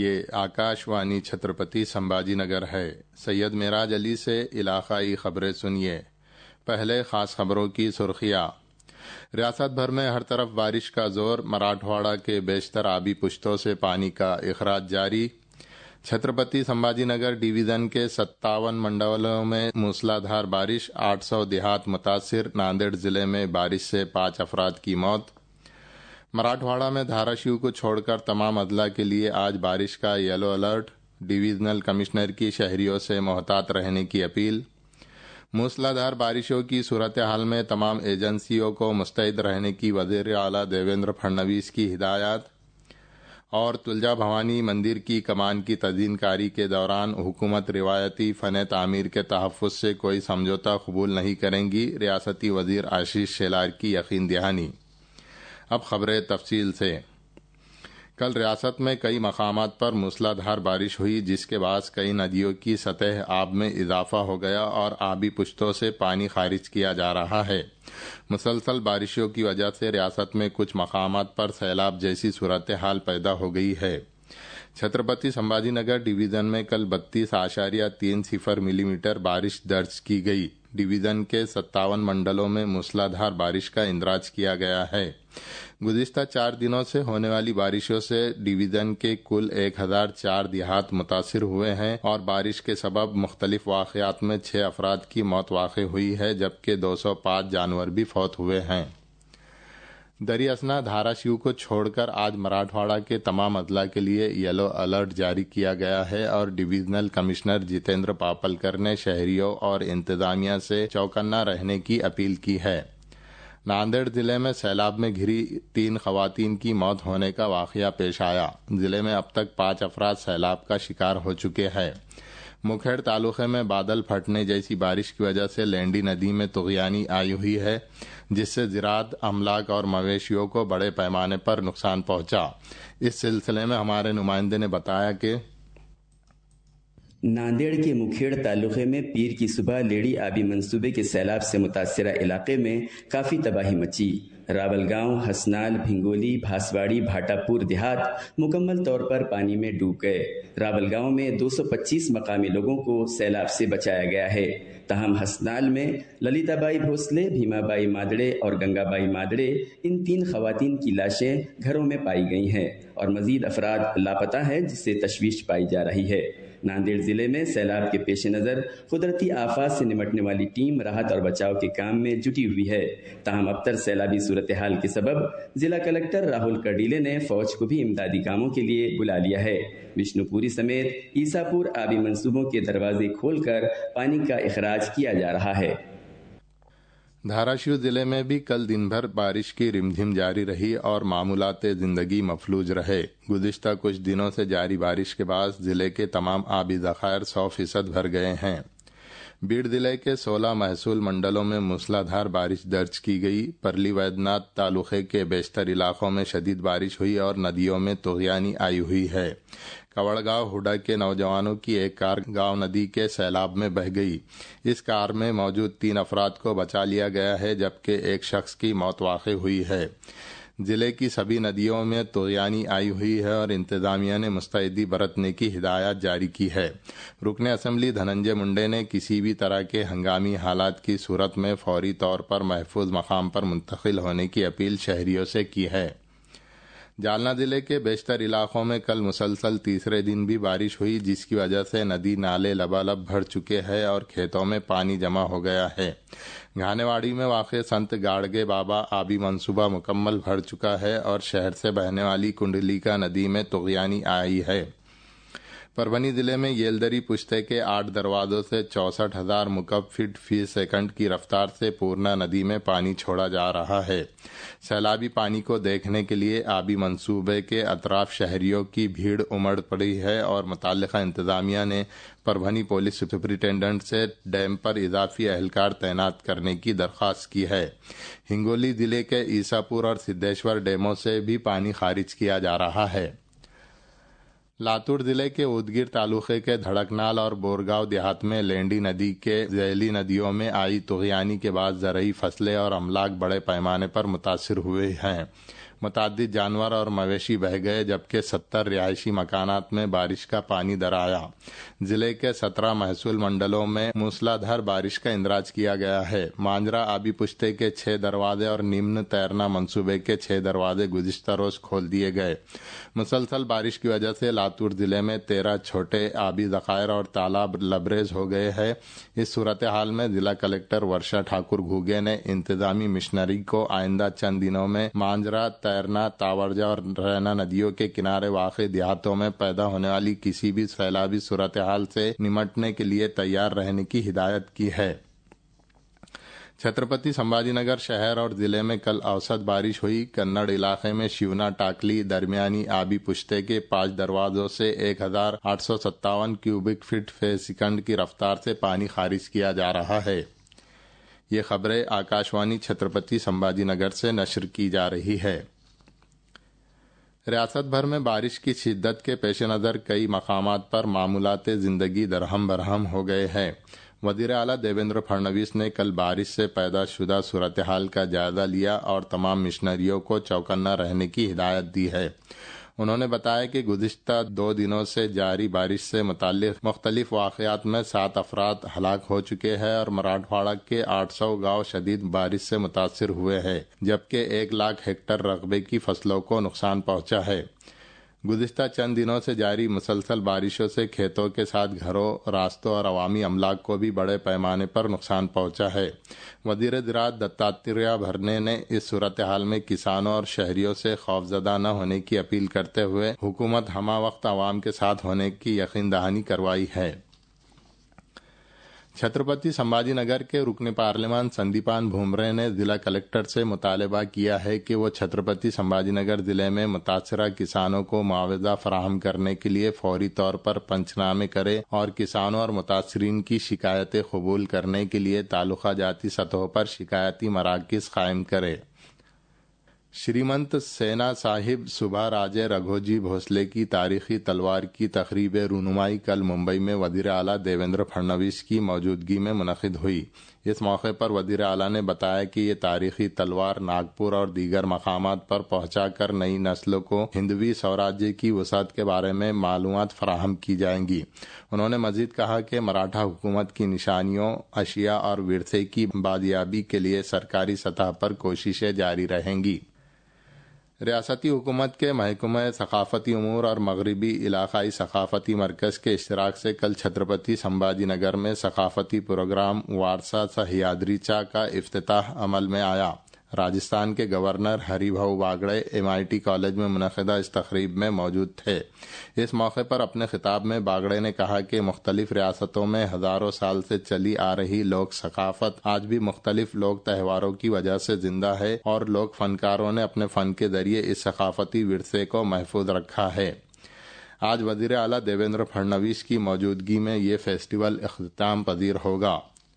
یہ آکاشوانی چھترپتی سمبھاجی نگر ہے۔ سید معراج علی سے علاقائی خبریں سنیے۔ پہلے خاص خبروں کی سرخیاں۔ ریاست بھر میں ہر طرف بارش کا زور، مراٹھواڑہ کے بیشتر آبی پشتوں سے پانی کا اخراج جاری۔ چھترپتی سمبھاجی نگر ڈویژن کے 57 منڈلوں میں موسلادھار بارش، 800 دیہات متاثر۔ ناندیڑ ضلع میں بارش سے 5 افراد کی موت۔ مراٹھواڑہ میں دھاراشیو کو چھوڑ کر تمام اضلاع کے لیے آج بارش کا یلو الرٹ۔ ڈویژنل کمشنر کی شہریوں سے محتاط رہنے کی اپیل۔ موسلادھار بارشوں کی صورتحال میں تمام ایجنسیوں کو مستعد رہنے کی وزیر اعلیٰ دیویندر پھڑنویس کی ہدایت۔ اور تلجا بھوانی مندر کی کمان کی تزئین کاری کے دوران حکومت روایتی فن تعمیر کے تحفظ سے کوئی سمجھوتہ قبول نہیں کریں گی، ریاستی وزیر آشیش شیلار کی یقین دہانی۔ اب خبریں تفصیل سے۔ کل ریاست میں کئی مقامات پر موسلادھار بارش ہوئی، جس کے باعث کئی ندیوں کی سطح آب میں اضافہ ہو گیا اور آبی پشتوں سے پانی خارج کیا جا رہا ہے۔ مسلسل بارشوں کی وجہ سے ریاست میں کچھ مقامات پر سیلاب جیسی صورتحال پیدا ہو گئی ہے۔ چھترپتی سمبھاجی نگر ڈویژن میں کل 32.30 ملی میٹر بارش درج کی گئی۔ ڈویژن کے 57 منڈلوں میں موسلادھار بارش کا اندراج کیا گیا ہے۔ گزشتہ 4 دنوں سے ہونے والی بارشوں سے ڈویژن کے کل 1004 دیہات متاثر ہوئے ہیں اور بارش کے سبب مختلف واقعات میں 6 افراد کی موت واقع ہوئی ہے، جبکہ 205 جانور بھی فوت ہوئے ہیں۔ دریاسنا دھاراشیو کو چھوڑ کر آج مراٹھواڑہ کے تمام اضلاع کے لیے یلو الرٹ جاری کیا گیا ہے اور ڈویژنل کمشنر جتیندر پاپلکر نے شہریوں اور انتظامیہ سے چوکنا رہنے کی اپیل کی ہے۔ ناندیڑ ضلع میں سیلاب میں گھری 3 خواتین کی موت ہونے کا واقعہ پیش آیا۔ ضلع میں اب تک 5 افراد سیلاب کا شکار ہو چکے ہیں۔ مکھیڑ تعلقے میں بادل پھٹنے جیسی بارش کی وجہ سے لینڈی ندی میں طغیانی آئی ہوئی ہے، جس سے زراعت، املاک اور مویشیوں کو بڑے پیمانے پر نقصان پہنچا۔ اس سلسلے میں ہمارے نمائندے نے بتایا کہ ناندیڑ کے مکھیڑ تعلقے میں پیر کی صبح لیڑی آبی منصوبے کے سیلاب سے متاثرہ علاقے میں کافی تباہی مچی۔ راول گاؤں، ہسنال، بھنگولی، بھاسواڑی، بھاٹا پور دیہات مکمل طور پر پانی میں ڈوب گئے۔ راول گاؤں میں 225 مقامی لوگوں کو سیلاب سے بچایا گیا ہے۔ تاہم ہسنال میں للیتا بائی بھوسلے، بھیما بائی مادڑے اور گنگا بائی مادڑے، ان 3 خواتین کی لاشیں گھروں میں پائی گئی ہیں اور مزید افراد لاپتہ ہیں، جس سے تشویش پائی جا رہی ہے۔ ناندیڑ ضلع میں سیلاب کے پیش نظر قدرتی آفات سے نمٹنے والی ٹیم راحت اور بچاؤ کے کام میں جٹی ہوئی ہے۔ تاہم ابتر سیلابی صورتحال کے سبب ضلع کلکٹر راہل کڈیلے نے فوج کو بھی امدادی کاموں کے لیے بلا لیا ہے۔ وشنو پوری سمیت عیسیٰ پور آبی منصوبوں کے دروازے کھول کر پانی کا اخراج کیا جا رہا ہے۔ دھاراشیو ضلع میں بھی کل دن بھر بارش کی رمجھم جاری رہی اور معمولات زندگی مفلوج رہے۔ گزشتہ کچھ دنوں سے جاری بارش کے بعد ضلع کے تمام آبی ذخائر 100% بھر گئے ہیں۔ بیڑ ضلع کے 16 محصول منڈلوں میں موسلادھار بارش درج کی گئی۔ پرلی ویدناتھ تعلقے کے بیشتر علاقوں میں شدید بارش ہوئی اور ندیوں میں طغیانی آئی ہوئی ہے۔ کڑگاؤں ہڈا کے نوجوانوں کی ایک کار گاؤں ندی کے سیلاب میں بہہ گئی۔ اس کار میں موجود 3 افراد کو بچا لیا گیا ہے، جبکہ ایک شخص کی موت واقع ہوئی ہے۔ ضلع کی سبھی ندیوں میں طغیانی آئی ہوئی ہے اور انتظامیہ نے مستعدی برتنے کی ہدایت جاری کی ہے۔ رکن اسمبلی دھننجے منڈے نے کسی بھی طرح کے ہنگامی حالات کی صورت میں فوری طور پر محفوظ مقام پر منتقل ہونے کی اپیل شہریوں سے کی ہے۔ جالنہ ضلع کے بیشتر علاقوں میں کل مسلسل تیسرے دن بھی بارش ہوئی، جس کی وجہ سے ندی نالے لبالب بھر چکے ہیں اور کھیتوں میں پانی جمع ہو گیا ہے۔ گھانےواڑی میں واقع سنت گاڑگے بابا آبی منصوبہ مکمل بھر چکا ہے اور شہر سے بہنے والی کنڈلیکا ندی میں طغیانی آئی ہے۔ پربھنی ضلع میں یلدری پشتے کے 8 دروازوں سے 64,000 مکعب فٹ فی سیکنڈ کی رفتار سے پورنا ندی میں پانی چھوڑا جا رہا ہے۔ سیلابی پانی کو دیکھنے کے لیے آبی منصوبے کے اطراف شہریوں کی بھیڑ امڑ پڑی ہے اور متعلقہ انتظامیہ نے پربھنی پولیس سپرنٹینڈنٹ سے ڈیم پر اضافی اہلکار تعینات کرنے کی درخواست کی ہے۔ ہنگولی ضلع کے عیسیٰ پور اور سدھیشور ڈیموں سے بھی پانی خارج کیا جا رہا ہے۔ لاتور ضلع کے ادگیر تعلقے کے دھڑکنال اور بورگاؤں دیہات میں لینڈی ندی کے ذیلی ندیوں میں آئی طغیانی کے بعد زرعی فصلیں اور املاک بڑے پیمانے پر متاثر ہوئے ہیں۔ متعدد جانور اور مویشی بہہ گئے جبکہ 70 رہائشی مکانات میں بارش کا پانی در آیا۔ ضلع کے 17 محصول منڈلوں میں موسلادھار بارش کا اندراج کیا گیا ہے۔ مانجرا آبی پشتے کے 6 دروازے اور نمن تیرنا منصوبے کے 6 دروازے گزشتہ روز کھول دیے گئے۔ مسلسل بارش کی وجہ سے لاتور ضلع میں 13 چھوٹے آبی ذخائر اور تالاب لبریز ہو گئے ہیں۔ اس صورتحال میں ضلع کلکٹر ورشا ٹھاکر گھوگے نے انتظامی مشنری کو آئندہ چند دنوں میں مانجرا، تیرنا، تاورجا اور رینا ندیوں کے کنارے واقع دیہاتوں میں پیدا ہونے والی کسی بھی سیلابی صورتحال سے نمٹنے کے لیے تیار رہنے کی ہدایت کی ہے۔ چھترپتی سمبھاجی نگر شہر اور ضلع میں کل اوسط بارش ہوئی۔ کنڑ علاقے میں شیونا ٹاکلی درمیانی آبی پشتے کے 5 دروازوں سے 1857 کیوبک فٹ فی سیکنڈ کی رفتار سے پانی خارج کیا جا رہا ہے۔ یہ خبریں آکاشوانی چھترپتی سمبھاجی نگر سے نشر کی جا رہی ہے۔ ریاست بھر میں بارش کی شدت کے پیش نظر کئی مقامات پر معمولات زندگی درہم برہم ہو گئے ہیں۔ وزیر اعلیٰ دیویندر پھڑنویس نے کل بارش سے پیدا شدہ صورتحال کا جائزہ لیا اور تمام مشنریوں کو چوکنا رہنے کی ہدایت دی ہے۔ انہوں نے بتایا کہ گزشتہ 2 دنوں سے جاری بارش سے متعلق مختلف واقعات میں 7 افراد ہلاک ہو چکے ہیں اور مراٹھواڑہ کے 800 گاؤں شدید بارش سے متاثر ہوئے ہیں، جبکہ 1 لاکھ ہیکٹر رقبے کی فصلوں کو نقصان پہنچا ہے۔ گزشتہ چند دنوں سے جاری مسلسل بارشوں سے کھیتوں کے ساتھ گھروں، راستوں اور عوامی املاک کو بھی بڑے پیمانے پر نقصان پہنچا ہے۔ وزیر زراعت دتاتریہ بھرنے نے اس صورتحال میں کسانوں اور شہریوں سے خوفزدہ نہ ہونے کی اپیل کرتے ہوئے حکومت ہمہ وقت عوام کے ساتھ ہونے کی یقین دہانی کروائی ہے۔ چھترپتی سمبھاجی نگر کے رکن پارلیمان سندیپان بھومرے نے ضلع کلکٹر سے مطالبہ کیا ہے کہ وہ چھترپتی سمبھاجی نگر ضلع میں متاثرہ کسانوں کو معاوضہ فراہم کرنے کے لیے فوری طور پر پنچنامے کرے اور کسانوں اور متاثرین کی شکایتیں قبول کرنے کے لیے تعلقہ جاتی سطحوں پر شکایتی مراکز قائم کرے۔ شریمنت سینا صاحب سبھا راجے رگھوجی بھوسلے کی تاریخی تلوار کی تقریب رونمائی کل ممبئی میں وزیر اعلیٰ دیویندر پھڑنویس کی موجودگی میں منعقد ہوئی۔ اس موقع پر وزیر اعلیٰ نے بتایا کہ یہ تاریخی تلوار ناگپور اور دیگر مقامات پر پہنچا کر نئی نسلوں کو ہندوی سوراجیہ کی وسعت کے بارے میں معلومات فراہم کی جائیں گی۔ انہوں نے مزید کہا کہ مراٹھا حکومت کی نشانیوں، اشیاء اور ورثے کی بازیابی کے لیے سرکاری سطح پر کوششیں جاری رہیں گی۔ ریاستی حکومت کے محکمہ ثقافتی امور اور مغربی علاقائی ثقافتی مرکز کے اشتراک سے کل چھترپتی سمبھاجی نگر میں ثقافتی پروگرام وارسا سہیادریچا کا افتتاح عمل میں آیا۔ راجستھان کے گورنر ہری بھاؤ باگڑے MIT کالج میں منعقدہ اس تقریب میں موجود تھے۔ اس موقع پر اپنے خطاب میں باگڑے نے کہا کہ مختلف ریاستوں میں ہزاروں سال سے چلی آ رہی لوک ثقافت آج بھی مختلف لوک تہواروں کی وجہ سے زندہ ہے اور لوک فنکاروں نے اپنے فن کے ذریعے اس ثقافتی ورثے کو محفوظ رکھا ہے۔ آج وزیر اعلیٰ دیویندر پھڑنویس کی موجودگی میں یہ فیسٹیول اختتام پذیر ہوگا۔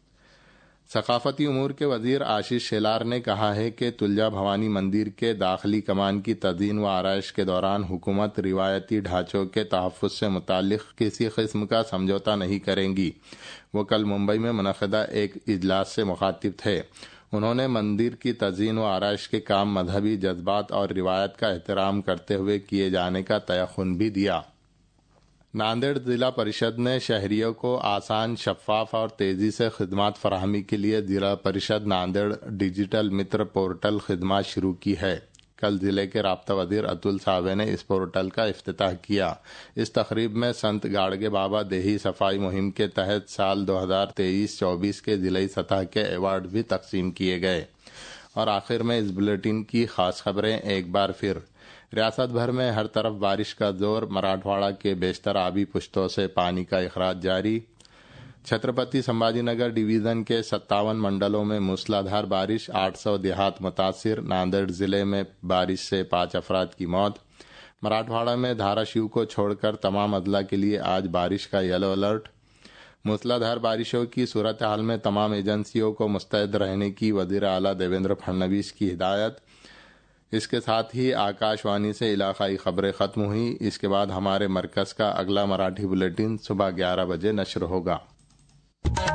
ثقافتی امور کے وزیر آشیش شیلار نے کہا ہے کہ تلجا بھوانی مندر کے داخلی کمان کی تزئین و آرائش کے دوران حکومت روایتی ڈھانچوں کے تحفظ سے متعلق کسی قسم کا سمجھوتہ نہیں کرے گی۔ وہ کل ممبئی میں منعقدہ ایک اجلاس سے مخاطب تھے۔ انہوں نے مندر کی تزئین و آرائش کے کام مذہبی جذبات اور روایت کا احترام کرتے ہوئے کیے جانے کا تیقن بھی دیا۔ ناندیڑ ضلع پریشد نے شہریوں کو آسان، شفاف اور تیزی سے خدمات فراہمی کے لیے ضلع پریشد ناندیڑ ڈیجیٹل متر پورٹل خدمات شروع کی ہے۔ کل ضلع کے رابطہ وزیر اتل ساوے نے اس پورٹل کا افتتاح کیا۔ اس تقریب میں سنت گاڑگے بابا دیہی صفائی مہم کے تحت سال 2023-24 کے ضلعی سطح کے ایوارڈ بھی تقسیم کیے گئے۔ اور آخر میں اس بلیٹن کی خاص خبریں ایک بار پھر۔ ریاست بھر میں ہر طرف بارش کا زور، مراٹھواڑہ کے بیشتر آبی پشتوں سے پانی کا اخراج جاری۔ چھترپتی سمبھاجی نگر ڈویژن کے 57 منڈلوں میں موسلادھار بارش، 800 دیہات متاثر۔ ناندیڑ ضلع میں بارش سے 5 افراد کی موت۔ مراٹھواڑہ میں دھاراشیو کو چھوڑ کر تمام اضلاع کے لیے آج بارش کا یلو الرٹ۔ موسلادھار بارشوں کی صورتحال میں تمام ایجنسیوں کو مستعد رہنے کی وزیر اعلیٰ دیویندر پھڑنویس کی ہدایت۔ اس کے ساتھ ہی آکاشوانی سے علاقائی خبریں ختم ہوئی۔ اس کے بعد ہمارے مرکز کا اگلا مراٹھی بلیٹن صبح 11 بجے نشر ہوگا۔